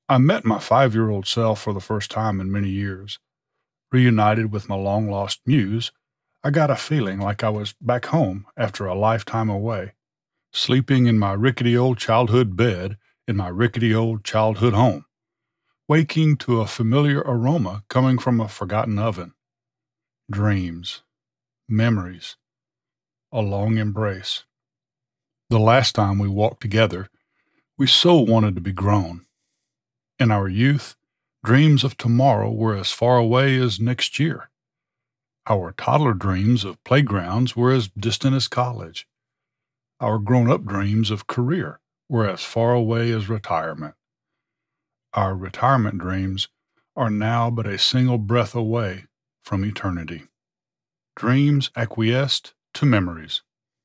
I met my 5-year-old self for the first time in many years. Reunited with my long lost muse, I got a feeling like I was back home after a lifetime away, sleeping in my rickety old childhood bed in my rickety old childhood home, waking to a familiar aroma coming from a forgotten oven. Dreams, memories, a long embrace. The last time we walked together, we so wanted to be grown. In our youth, dreams of tomorrow were as far away as next year. Our toddler dreams of playgrounds were as distant as college. Our grown up dreams of career were as far away as retirement. Our retirement dreams are now but a single breath away from eternity. Dreams acquiesced to memories.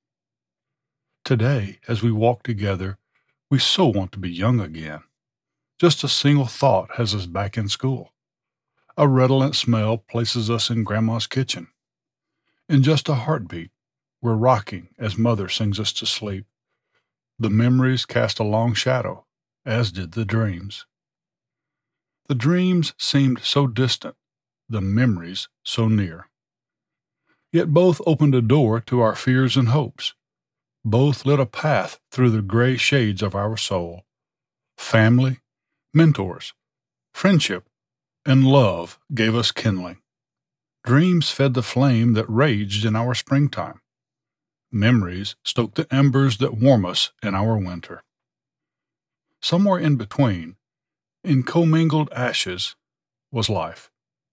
Today, as we walk together, we so want to be young again. Just a single thought has us back in school. A redolent smell places us in Grandma's kitchen. In just a heartbeat, we're rocking as Mother sings us to sleep. The memories cast a long shadow, as did the dreams. The dreams seemed so distant, the memories so near. Yet both opened a door to our fears and hopes. Both lit a path through the gray shades of our soul. Family, mentors, friendship, and love gave us kindling. Dreams fed the flame that raged in our springtime. Memories stoked the embers that warm us in our winter. Somewhere in between, in commingled ashes, was life.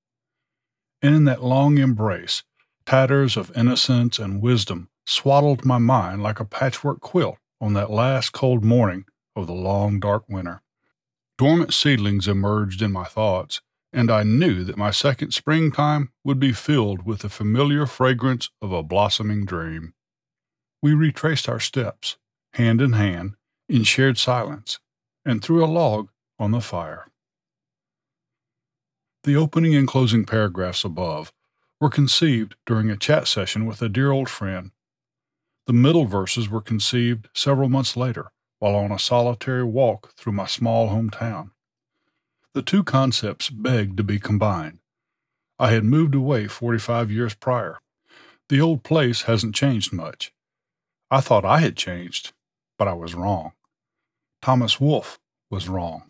And in that long embrace, tatters of innocence and wisdom swaddled my mind like a patchwork quilt on that last cold morning of the long dark winter. Dormant seedlings emerged in my thoughts, and I knew that my second springtime would be filled with the familiar fragrance of a blossoming dream. We retraced our steps, hand in hand, in shared silence, and threw a log on the fire. The opening and closing paragraphs above were conceived during a chat session with a dear old friend. The middle verses were conceived several months later while on a solitary walk through my small hometown. The two concepts begged to be combined. I had moved away 45 years prior. The old place hasn't changed much. I thought I had changed, but I was wrong. Thomas Wolfe was wrong.